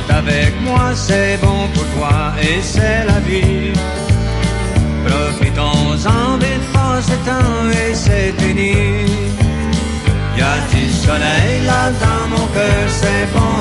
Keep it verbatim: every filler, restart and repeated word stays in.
Chante avec moi, c'est bon pour toi et c'est la vie. Profitons-en vite fort, c'est temps et c'est fini. Y a du soleil là dans mon cœur, c'est bon